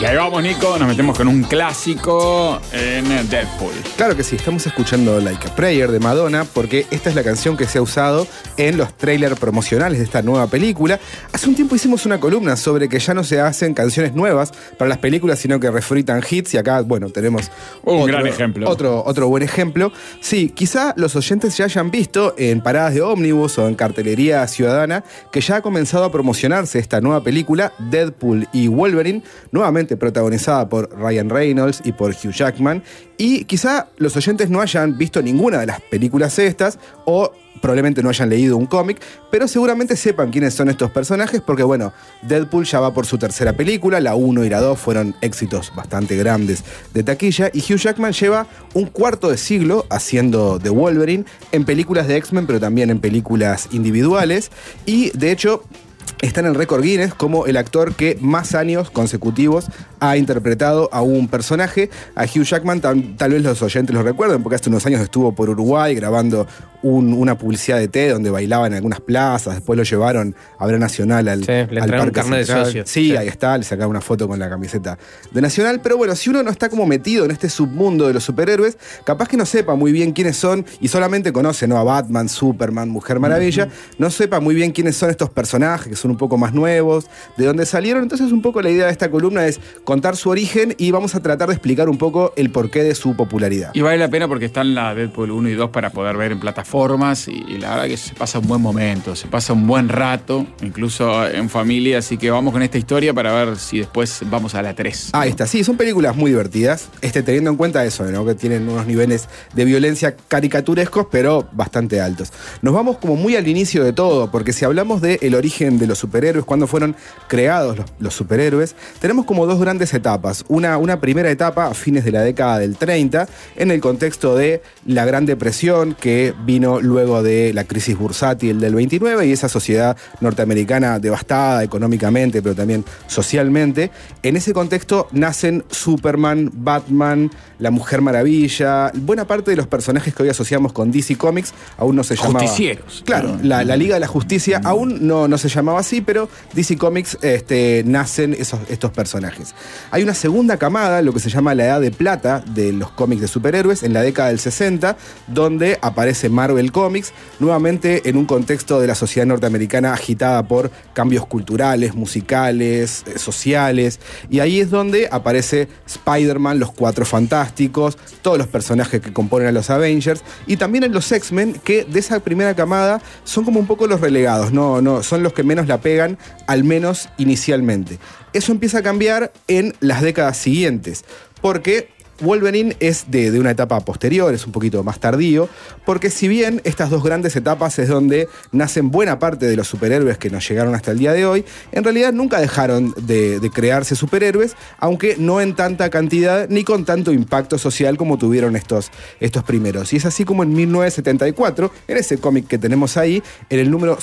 Y ahí vamos, Nico, nos metemos con un clásico en Deadpool. Claro que sí, estamos escuchando Like a Prayer de Madonna, porque esta es la canción que se ha usado en los trailers promocionales de esta nueva película. Hace un tiempo hicimos una columna sobre que ya no se hacen canciones nuevas para las películas, sino que refritan hits, y acá, bueno, tenemos gran ejemplo. Otro buen ejemplo. Sí, quizá los oyentes ya hayan visto en paradas de ómnibus o en cartelería ciudadana que ya ha comenzado a promocionarse esta nueva película, Deadpool y Wolverine, nuevamente protagonizada por Ryan Reynolds y por Hugh Jackman, y quizá los oyentes no hayan visto ninguna de las películas estas o probablemente no hayan leído un cómic, pero seguramente sepan quiénes son estos personajes porque, bueno, Deadpool ya va por su tercera película, la 1 y la 2 fueron éxitos bastante grandes de taquilla, y Hugh Jackman lleva un cuarto de siglo haciendo de Wolverine en películas de X-Men, pero también en películas individuales, y de hecho está en el récord Guinness como el actor que más años consecutivos ha interpretado a un personaje. A Hugh Jackman tal vez los oyentes lo recuerden, porque hace unos años estuvo por Uruguay grabando una publicidad de té donde bailaba en algunas plazas. Después lo llevaron a ver a Nacional al Parque carnet de socio. Sí, ahí está, le sacaron una foto con la camiseta de Nacional. Pero bueno, si uno no está como metido en este submundo de los superhéroes, capaz que no sepa muy bien quiénes son y solamente conoce, ¿no?, a Batman, Superman, Mujer Maravilla, no sepa muy bien quiénes son estos personajes que son un poco más nuevos, de dónde salieron. Entonces un poco la idea de esta columna es contar su origen y vamos a tratar de explicar un poco el porqué de su popularidad. Y vale la pena porque están la Deadpool 1 y 2 para poder ver en plataformas, y la verdad que se pasa un buen momento, se pasa un buen rato, incluso en familia, así que vamos con esta historia para ver si después vamos a la 3. Ahí está, sí, son películas muy divertidas, teniendo en cuenta eso, ¿no?, que tienen unos niveles de violencia caricaturescos, pero bastante altos. Nos vamos como muy al inicio de todo, porque si hablamos del origen de los superhéroes, cuándo fueron creados los superhéroes, tenemos como dos grandes etapas. Una primera etapa a fines de la década del 30, en el contexto de la Gran Depresión, que vino luego de la crisis bursátil del 29 y esa sociedad norteamericana devastada económicamente, pero también socialmente. En ese contexto nacen Superman, Batman, la Mujer Maravilla, buena parte de los personajes que hoy asociamos con DC Comics aún no se llamaba. Justicieros. Claro, la Liga de la Justicia aún no se llamaba así, pero DC Comics nacen estos personajes. Hay una segunda camada, lo que se llama la Edad de Plata de los cómics de superhéroes, en la década del 60, donde aparece Marvel Comics, nuevamente en un contexto de la sociedad norteamericana agitada por cambios culturales, musicales, sociales, y ahí es donde aparece Spider-Man, los Cuatro Fantásticos, todos los personajes que componen a los Avengers, y también en los X-Men, que de esa primera camada son como un poco los relegados, no son los que menos la pegan, al menos inicialmente. Eso empieza a cambiar en las décadas siguientes, porque Wolverine es de una etapa posterior, es un poquito más tardío, porque si bien estas dos grandes etapas es donde nacen buena parte de los superhéroes que nos llegaron hasta el día de hoy, en realidad nunca dejaron de crearse superhéroes, aunque no en tanta cantidad ni con tanto impacto social como tuvieron estos primeros. Y es así como en 1974, en ese cómic que tenemos ahí, en el número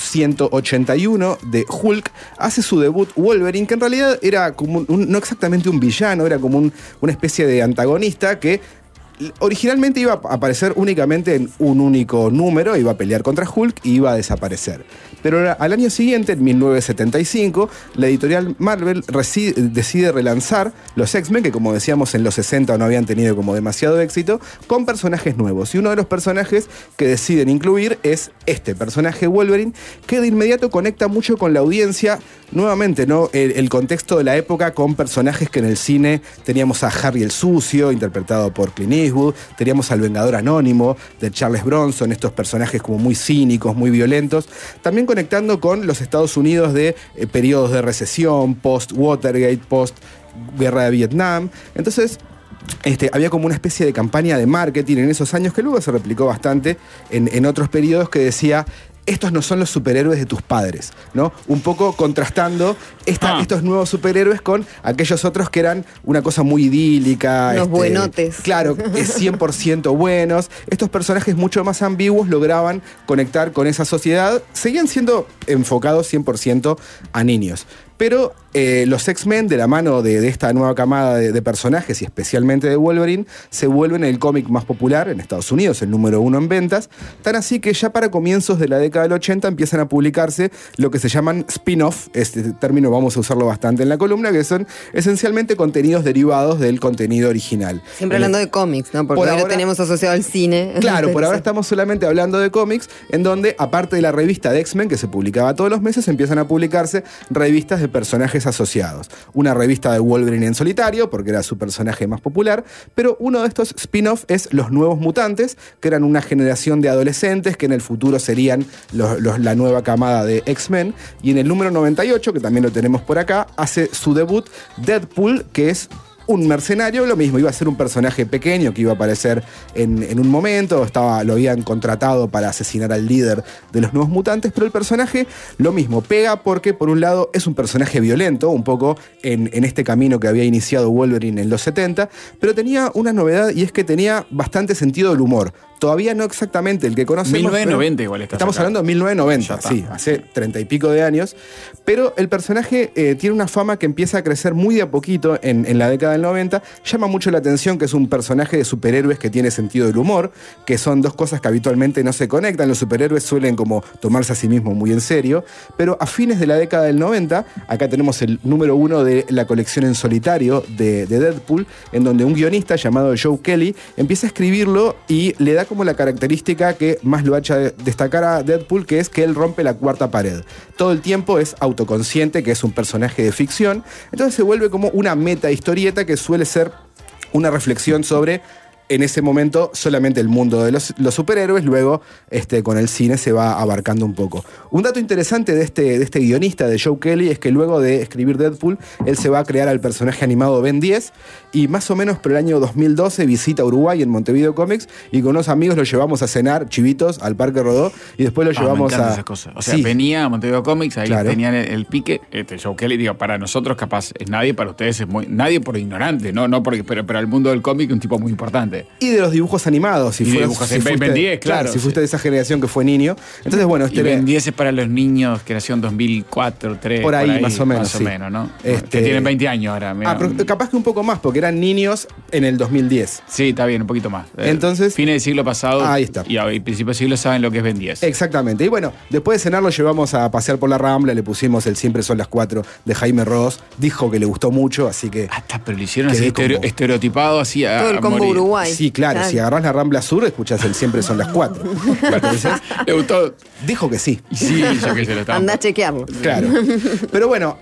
181 de Hulk, hace su debut Wolverine, que en realidad era como no exactamente un villano, era como una especie de antagonista que originalmente iba a aparecer únicamente en un único número, iba a pelear contra Hulk y iba a desaparecer. Pero al año siguiente, en 1975, la editorial Marvel decide relanzar los X-Men, que como decíamos en los 60 no habían tenido como demasiado éxito, con personajes nuevos. Y uno de los personajes que deciden incluir es este personaje Wolverine, que de inmediato conecta mucho con la audiencia. Nuevamente, ¿no?, el contexto de la época con personajes que en el cine teníamos a Harry el Sucio, interpretado por Clint Eastwood, teníamos al Vengador Anónimo de Charles Bronson, estos personajes como muy cínicos, muy violentos, también conectando con los Estados Unidos de periodos de recesión, post-Watergate, post-guerra de Vietnam. Entonces había como una especie de campaña de marketing en esos años que luego se replicó bastante en otros periodos, que decía: estos no son los superhéroes de tus padres, ¿no? Un poco contrastando estos nuevos superhéroes con aquellos otros que eran una cosa muy idílica. Los buenotes. Claro, 100% buenos. Estos personajes mucho más ambiguos lograban conectar con esa sociedad. Seguían siendo enfocados 100% a niños. Pero los X-Men, de la mano de esta nueva camada de personajes y especialmente de Wolverine, se vuelven el cómic más popular en Estados Unidos, el número 1 en ventas, tan así que ya para comienzos de la década del 80 empiezan a publicarse lo que se llaman spin-off, este término vamos a usarlo bastante en la columna, que son esencialmente contenidos derivados del contenido original. Siempre hablando de cómics, ¿no? Porque ahora lo tenemos asociado al cine. Claro, por ahora estamos solamente hablando de cómics, en donde, aparte de la revista de X-Men, que se publicaba todos los meses, empiezan a publicarse revistas de personajes asociados. Una revista de Wolverine en solitario, porque era su personaje más popular, pero uno de estos spin-off es Los Nuevos Mutantes, que eran una generación de adolescentes que en el futuro serían la nueva camada de X-Men. Y en el número 98, que también lo tenemos por acá, hace su debut Deadpool, que es un mercenario, lo mismo, iba a ser un personaje pequeño que iba a aparecer en un momento, lo habían contratado para asesinar al líder de los Nuevos Mutantes, pero el personaje, lo mismo, pega porque por un lado es un personaje violento, un poco en este camino que había iniciado Wolverine en los 70, pero tenía una novedad y es que tenía bastante sentido del humor. Todavía no exactamente el que conocemos. 1990 igual estamos hablando de 1990, sí, hace 30 y pico de años. Pero el personaje tiene una fama que empieza a crecer muy de a poquito en la década del 90. Llama mucho la atención que es un personaje de superhéroes que tiene sentido del humor, que son dos cosas que habitualmente no se conectan. Los superhéroes suelen como tomarse a sí mismos muy en serio. Pero a fines de la década del 90, acá tenemos el número 1 de la colección en solitario de Deadpool, en donde un guionista llamado Joe Kelly empieza a escribirlo y le da como la característica que más lo ha hecho destacar a Deadpool, que es que él rompe la cuarta pared. Todo el tiempo es autoconsciente, que es un personaje de ficción, entonces se vuelve como una meta historieta que suele ser una reflexión sobre, en ese momento, solamente el mundo de los superhéroes, luego con el cine se va abarcando un poco. Un dato interesante de este guionista, de Joe Kelly, es que luego de escribir Deadpool, él se va a crear al personaje animado Ben 10, y más o menos por el año 2012 visita Uruguay en Montevideo Comics, y con unos amigos lo llevamos a cenar, chivitos, al Parque Rodó, y después lo llevamos me esas cosas. O sea, venía a Montevideo Comics, ahí claro, tenían el pique, Joe Kelly, digo, para nosotros capaz es nadie, para ustedes es nadie por ignorante, no porque, pero al mundo del cómic un tipo muy importante. Y de los dibujos animados. Ben 10, claro. Si fuiste de esa generación que fue niño. Entonces, bueno. Ben 10 es para los niños, generación 2004, 2003. Por ahí, más o menos. Más o menos, ¿no? Que tienen 20 años ahora. Pero capaz que un poco más, porque eran niños en el 2010. Sí, está bien, un poquito más. Entonces. Fines del siglo pasado. Ahí está. Y a principios del siglo saben lo que es Ben 10. Exactamente. Y bueno, después de cenar lo llevamos a pasear por la Rambla, le pusimos el Siempre son las 4 de Jaime Ross. Dijo que le gustó mucho, así que. Pero le hicieron así estereotipado, así a. Todo el combo Uruguay. Sí, claro. Si agarrás la Rambla Sur, escuchás el Siempre son las 4. Entonces, ¿le gustó? Dijo que sí. Sí, yo que se lo estaba. Andá a chequearlo. Claro. Pero bueno,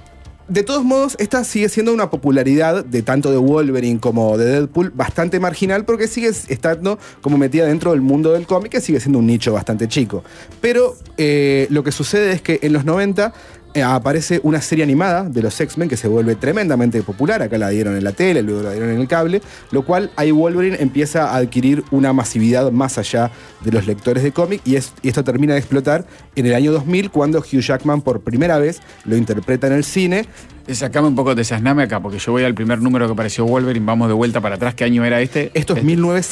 de todos modos, esta sigue siendo una popularidad de tanto de Wolverine como de Deadpool bastante marginal, porque sigue estando como metida dentro del mundo del cómic, que sigue siendo un nicho bastante chico. Pero lo que sucede es que en los 90 aparece una serie animada de los X-Men que se vuelve tremendamente popular. Acá la dieron en la tele, luego la dieron en el cable, lo cual ahí Wolverine empieza a adquirir una masividad más allá de los lectores de cómic, y esto termina de explotar en el año 2000, cuando Hugh Jackman por primera vez lo interpreta en el cine. Sacame un poco, desasname acá, porque yo voy al primer número que apareció Wolverine, vamos de vuelta para atrás. ¿Qué año era este? Esto es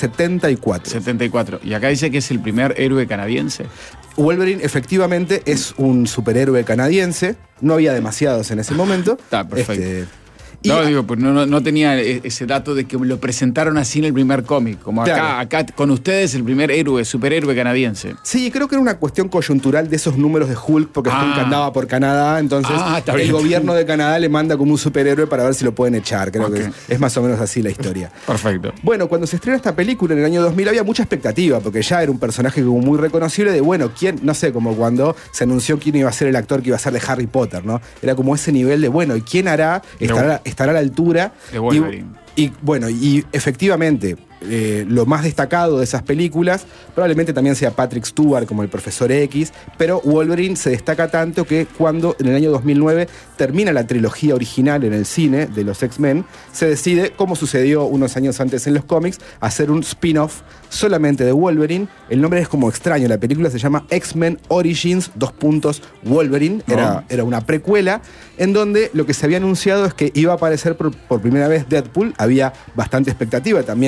1974. 74. Y acá dice que es el primer héroe canadiense. Wolverine efectivamente es un superhéroe canadiense. No había demasiados en ese momento. Está perfecto. Pues no tenía ese dato de que lo presentaron así en el primer cómic. Como acá con ustedes, el primer superhéroe canadiense. Sí, creo que era una cuestión coyuntural de esos números de Hulk, porque Hulk andaba por Canadá, entonces el gobierno de Canadá le manda como un superhéroe para ver si lo pueden echar. Creo que es más o menos así la historia. Perfecto. Bueno, cuando se estrena esta película en el año 2000 había mucha expectativa, porque ya era un personaje como muy reconocible de, bueno, quién, no sé, como cuando se anunció quién iba a ser el actor que iba a ser de Harry Potter, ¿no? Era como ese nivel de, bueno, ¿y quién hará? Estará a la altura de Wolverine. Y bueno, y efectivamente, lo más destacado de esas películas probablemente también sea Patrick Stewart como el Profesor X, pero Wolverine se destaca tanto que cuando en el año 2009 termina la trilogía original en el cine de los X-Men, se decide, como sucedió unos años antes en los cómics, hacer un spin-off solamente de Wolverine. El nombre es como extraño, la película se llama X-Men Origins Wolverine, era una precuela en donde lo que se había anunciado es que iba a aparecer por primera vez Deadpool. Había bastante expectativa también con los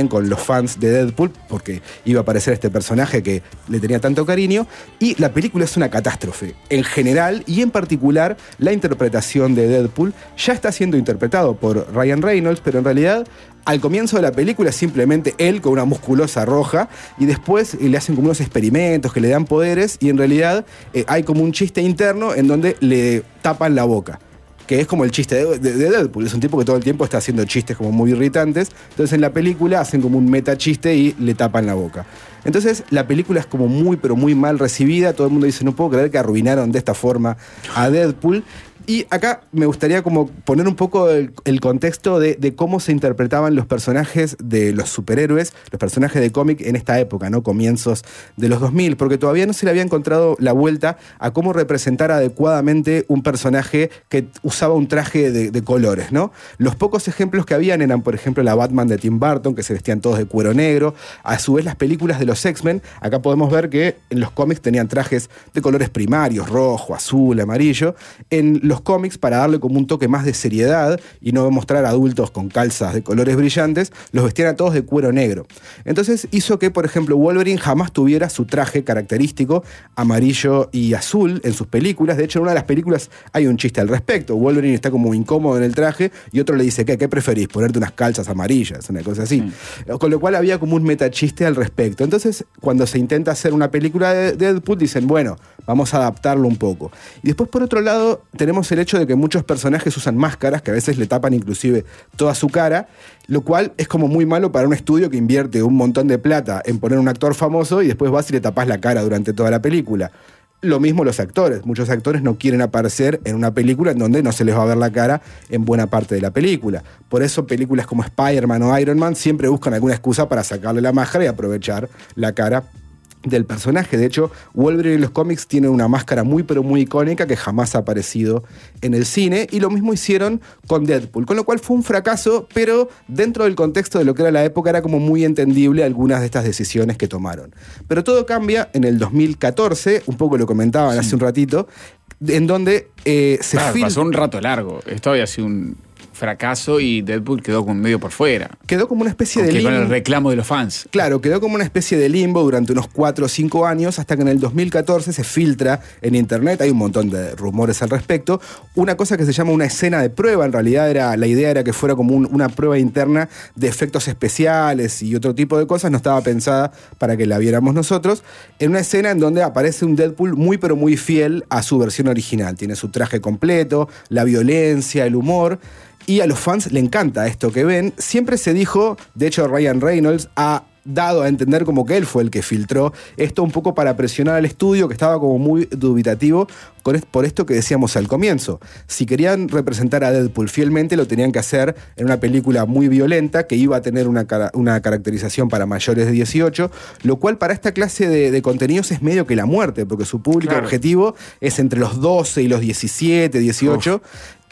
fans de Deadpool, porque iba a aparecer este personaje que le tenía tanto cariño, y la película es una catástrofe. En general, y en particular, la interpretación de Deadpool ya está siendo interpretado por Ryan Reynolds, pero en realidad, al comienzo de la película es simplemente él con una musculosa roja, y después le hacen como unos experimentos que le dan poderes, y en realidad hay como un chiste interno en donde le tapan la boca, que es como el chiste de Deadpool. Es un tipo que todo el tiempo está haciendo chistes como muy irritantes. Entonces en la película hacen como un meta chiste y le tapan la boca. Entonces la película es como muy, pero muy mal recibida. Todo el mundo dice, no puedo creer que arruinaron de esta forma a Deadpool. Y acá me gustaría como poner un poco el contexto de cómo se interpretaban los personajes de los superhéroes, los personajes de cómic en esta época, ¿no? Comienzos de los 2000, porque todavía no se le había encontrado la vuelta a cómo representar adecuadamente un personaje que usaba un traje de colores, ¿no? Los pocos ejemplos que habían eran, por ejemplo, la Batman de Tim Burton, que se vestían todos de cuero negro. A su vez, las películas de los X-Men, acá podemos ver que en los cómics tenían trajes de colores primarios, rojo, azul, amarillo. En los cómics, para darle como un toque más de seriedad y no mostrar adultos con calzas de colores brillantes, los vestían a todos de cuero negro. Entonces hizo que, por ejemplo, Wolverine jamás tuviera su traje característico amarillo y azul en sus películas. De hecho, en una de las películas hay un chiste al respecto. Wolverine está como incómodo en el traje y otro le dice, ¿qué preferís? Ponerte unas calzas amarillas, una cosa así. Con lo cual había como un metachiste al respecto. Entonces, cuando se intenta hacer una película de Deadpool, dicen, bueno, vamos a adaptarlo un poco. Y después, por otro lado, tenemos el hecho de que muchos personajes usan máscaras que a veces le tapan inclusive toda su cara, lo cual es como muy malo para un estudio que invierte un montón de plata en poner un actor famoso y después vas y le tapas la cara durante toda la película. Lo mismo los actores. Muchos actores no quieren aparecer en una película en donde no se les va a ver la cara en buena parte de la película. Por eso películas como Spider-Man o Iron Man siempre buscan alguna excusa para sacarle la máscara y aprovechar la cara del personaje. De hecho, Wolverine en los cómics tiene una máscara muy pero muy icónica que jamás ha aparecido en el cine, y lo mismo hicieron con Deadpool, con lo cual fue un fracaso, pero dentro del contexto de lo que era la época era como muy entendible algunas de estas decisiones que tomaron. Pero todo cambia en el 2014, un poco lo comentaban hace un ratito, en donde pasó un rato largo. Esto había sido un fracaso y Deadpool quedó como medio por fuera. Quedó como una especie de limbo. Con el reclamo de los fans. Claro, quedó como una especie de limbo durante unos 4 o 5 años, hasta que en el 2014 se filtra en internet, hay un montón de rumores al respecto, una cosa que se llama una escena de prueba. En realidad la idea era que fuera como una prueba interna de efectos especiales y otro tipo de cosas, no estaba pensada para que la viéramos nosotros, en una escena en donde aparece un Deadpool muy pero muy fiel a su versión original. Tiene su traje completo, la violencia, el humor. Y a los fans le encanta esto que ven. Siempre se dijo, de hecho Ryan Reynolds ha dado a entender como que él fue el que filtró esto un poco para presionar al estudio, que estaba como muy dubitativo por esto que decíamos al comienzo. Si querían representar a Deadpool fielmente, lo tenían que hacer en una película muy violenta que iba a tener una caracterización para mayores de 18, lo cual para esta clase de contenidos es medio que la muerte, porque su público objetivo es entre los 12 y los 17, 18. Uf.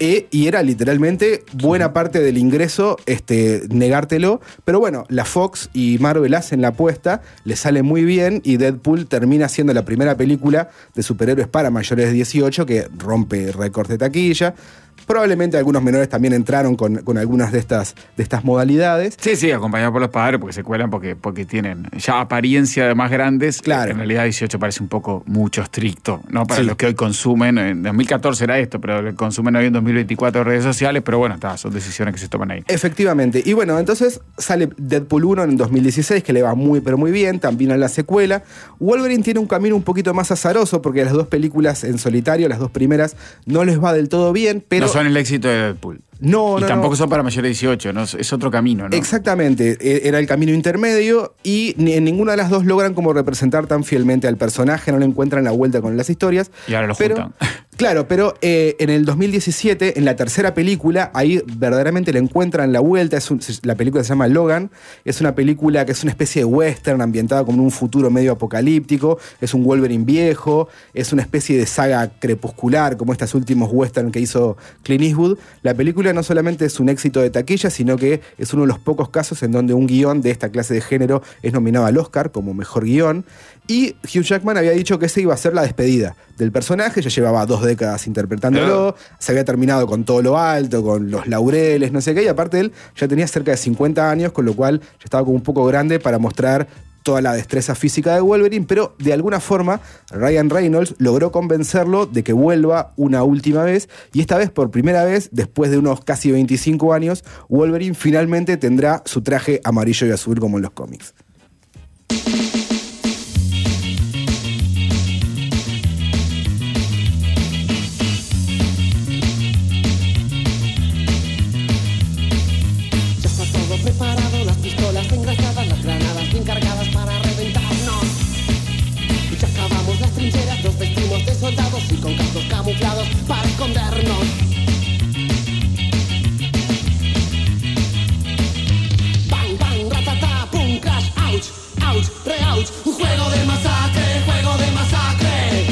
Y era literalmente buena parte del ingreso negártelo. Pero bueno, la Fox y Marvel hacen la apuesta, le sale muy bien y Deadpool termina siendo la primera película de superhéroes para mayores de 18 que rompe récords de taquilla. Probablemente algunos menores también entraron con algunas de estas modalidades. Sí, acompañados por los padres, porque se cuelan porque tienen ya apariencia de más grandes. Claro. En realidad 18 parece un poco mucho estricto, ¿no? Para los que hoy consumen, en 2014 era esto, pero lo que consumen hoy en 2024 redes sociales, pero bueno, son decisiones que se toman ahí. Efectivamente. Y bueno, entonces sale Deadpool 1 en 2016, que le va muy pero muy bien, también a la secuela. Wolverine tiene un camino un poquito más azaroso, porque las dos películas en solitario, las dos primeras, no les va del todo bien, pero... No son el éxito de Deadpool. No, y tampoco son para mayores de 18, ¿no? Es otro camino, ¿no? Exactamente, era el camino intermedio y en ninguna de las dos logran como representar tan fielmente al personaje, no le encuentran la vuelta con las historias. Y ahora lo juntan. Claro, pero en el 2017, en la tercera película, ahí verdaderamente le encuentran la vuelta. La película se llama Logan, es una película que es una especie de western ambientada como en un futuro medio apocalíptico, es un Wolverine viejo, es una especie de saga crepuscular, como estos últimos western que hizo Clint Eastwood. La película película no solamente es un éxito de taquilla, sino que es uno de los pocos casos en donde un guión de esta clase de género es nominado al Oscar como mejor guión. Y Hugh Jackman había dicho que esa iba a ser la despedida del personaje, ya llevaba 2 décadas interpretándolo, se había terminado con todo lo alto, con los laureles, no sé qué, y aparte él ya tenía cerca de 50 años, con lo cual ya estaba como un poco grande para mostrar toda la destreza física de Wolverine, pero de alguna forma Ryan Reynolds logró convencerlo de que vuelva una última vez, y esta vez, por primera vez, después de unos casi 25 años, Wolverine finalmente tendrá su traje amarillo y azul como en los cómics. Preparado, las pistolas engrasadas, las granadas bien cargadas para reventarnos. Ya acabamos las trincheras, nos vestimos de soldados y con cascos camuflados para escondernos. Bang, bang, ratata, pum, crash, ouch, ouch, re-ouch. Un juego de masacre, juego de masacre.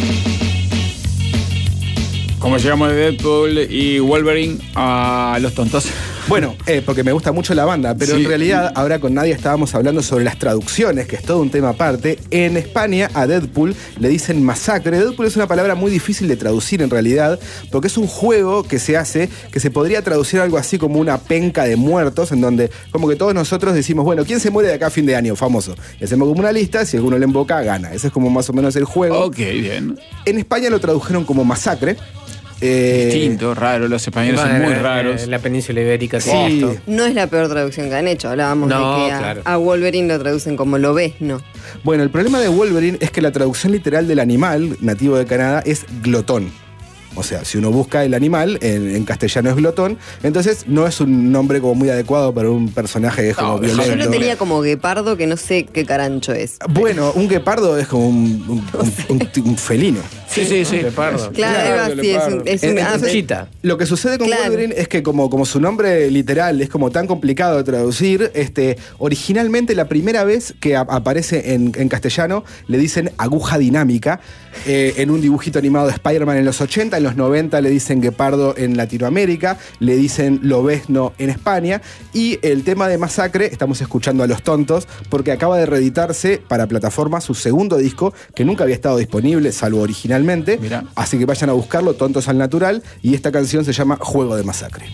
¿Cómo llegamos de Deadpool y Wolverine a Los Tontos? Bueno, porque me gusta mucho la banda, pero en realidad ahora con Nadia estábamos hablando sobre las traducciones, que es todo un tema aparte. En España a Deadpool le dicen masacre. Deadpool es una palabra muy difícil de traducir en realidad, porque es un juego que se hace, que se podría traducir algo así como una penca de muertos, en donde como que todos nosotros decimos, bueno, ¿quién se muere de acá a fin de año, famoso? Y hacemos como una lista, si alguno le emboca, gana. Ese es como más o menos el juego. Ok, bien. En España lo tradujeron como masacre. Distinto, raro, los españoles son muy raros. La península ibérica. Sí. No es la peor traducción que han hecho. Hablábamos de que a Wolverine lo traducen como lobezno. Bueno, el problema de Wolverine es que la traducción literal del animal nativo de Canadá es glotón. O sea, si uno busca el animal, en castellano es glotón, entonces no es un nombre como muy adecuado para un personaje que es como violento. Yo lo tenía como guepardo, que no sé qué carancho es. Bueno, un guepardo es como un felino. Sí. Guepardo. Claro, sí, es un chita. Lo que sucede con Wolverine es que como su nombre literal es como tan complicado de traducir, originalmente la primera vez que aparece en castellano le dicen aguja dinámica, en un dibujito animado de Spider-Man en los 80, en los 90 le dicen guepardo en Latinoamérica, le dicen lobezno en España, y el tema de masacre, estamos escuchando a Los Tontos, porque acaba de reeditarse para plataforma su segundo disco, que nunca había estado disponible, salvo originalmente. Mirá. Así que vayan a buscarlo, Tontos al Natural, y esta canción se llama Juego de Masacre.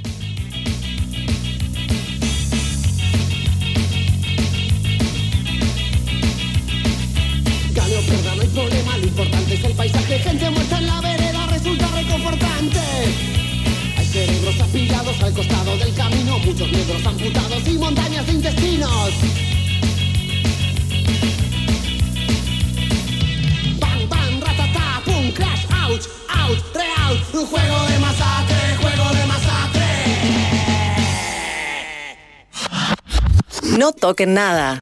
Gane o pierda, no hay problema, lo importante es el paisaje. Gente muerta en la vereda resulta reconfortante. Hay cerebros apilados al costado del camino, muchos negros amputados y montañas de intestinos. Bang, bang, ratata, pum, crash, ouch, ouch, re-ouch. Un juego de masacre, juego de masacre. No toquen nada.